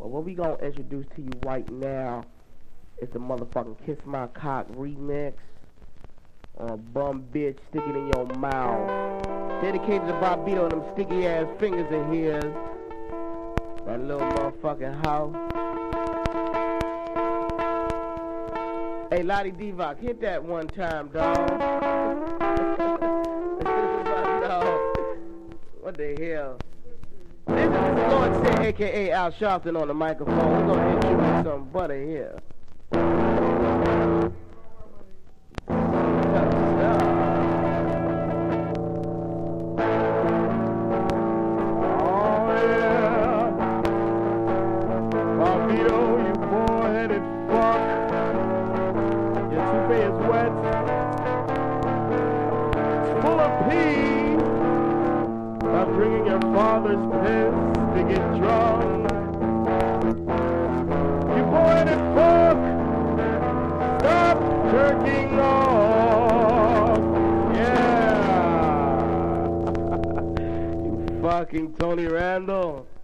But what we gonna introduce to you right now is the motherfucking Kiss My Cock remix. Or Bum Bitch, Stick It In Your Mouth. Dedicated to Bobbito and them sticky ass fingers of his. That little motherfucking house. Hey, Lottie Divock, hit that one time, dog. What the hell? This is Lord Say, a.k.a. Al Sharpton on the microphone. We're gonna hit you with some butter here. Bringing your father's piss to get drunk. You poetic fuck, stop jerking off. Yeah. You fucking Tony Randall.